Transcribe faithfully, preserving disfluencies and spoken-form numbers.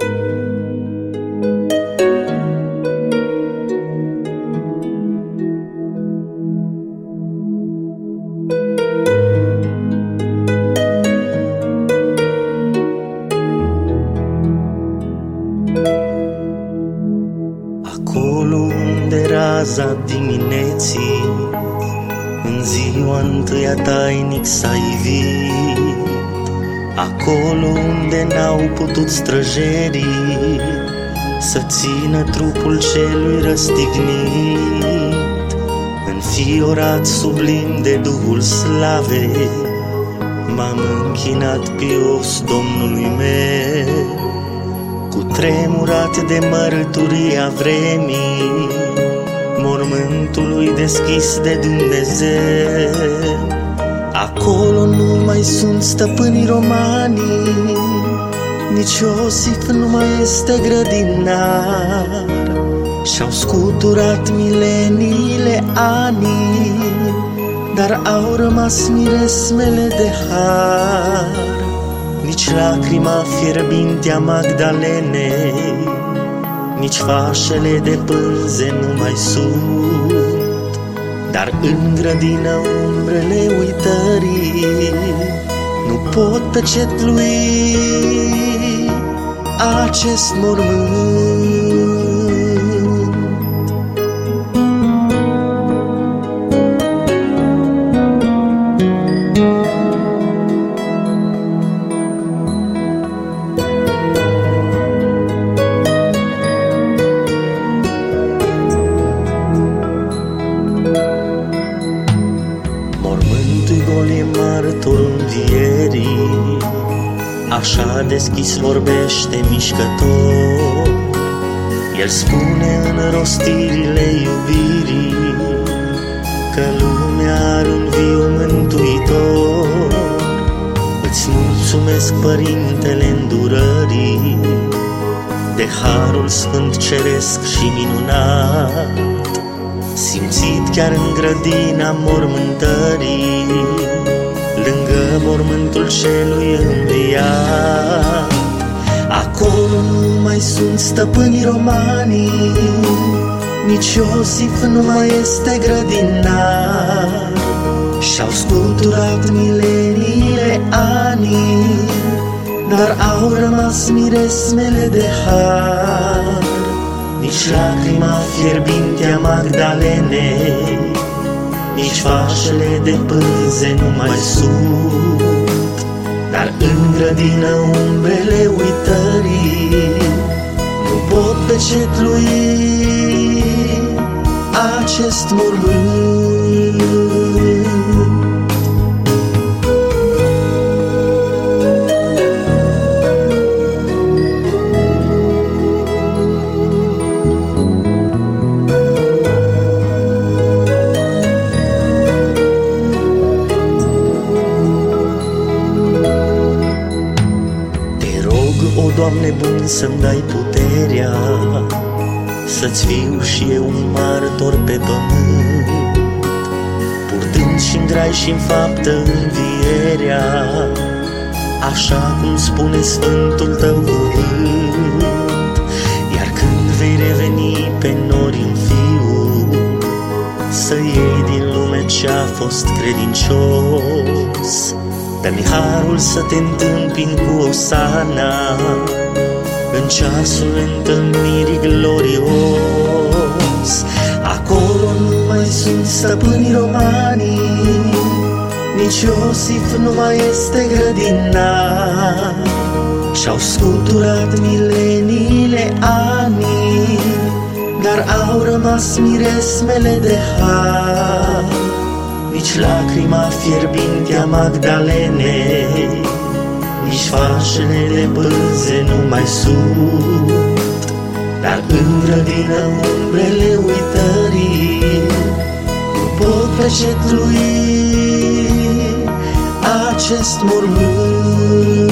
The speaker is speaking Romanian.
Acolo unde raza dimineții în ziua întâia tainic s-a ivit, acolo unde n-au putut străjerii să țină trupul celui răstignit, înfiorat sublim de Duhul Slavei, m-am închinat pios Domnului meu. Cutremurat de mărturia vremii, mormântului deschis de Dumnezeu, acolo nu mai sunt stăpânii romanii, nici Iosif nu mai este grădinar, și-au scuturat mileniile anii, dar au rămas miresmele de har. Nici lacrima fierbinte a Magdalenei, nici fașele de pânze nu mai sunt, dar în grădină umbrele uitării nu pot pecetlui acest mormânt. Martorul învierii, așa deschis vorbește mișcător. El spune în rostirile iubirii că lumea are un viu mântuitor. Îți mulțumesc, Părintele îndurării, de harul sfânt ceresc și minunat, simțit chiar în grădina mormântării, lângă mormântul celui înviat. Acolo nu mai sunt stăpânii romanii, nici Iosif nu mai este grădinar, și-au scuturat mileniile anii, dar au rămas miresmele de har. Nici lacrima fierbinte a Magdalenei, nici fașele de pânze nu mai sunt, dar în grădină umbrele uitării nu pot pecetlui acest mormânt. O, Doamne bun, să-mi dai puterea să-ți fiu și eu un martor pe pământ, purtând și-n grai și-n faptă învierea, așa cum spune Sfântul Tău cuvânt. Iar când vei reveni pe nori în fiu, să iei din lume ce-a fost credincios, dă-mi harul să te întâmpin cu osana în ceasul întâlnirii glorios. Acolo nu mai sunt stăpânii romanii, nici Iosif nu mai este grădinar, și-au scuturat mileniile anii, dar au rămas miresmele de har. Nici lacrima fierbinte a Magdalenei, nici fașele de pânze nu mai sunt, dar în grădină umbrele uitării nu pot pecetlui acest mormânt.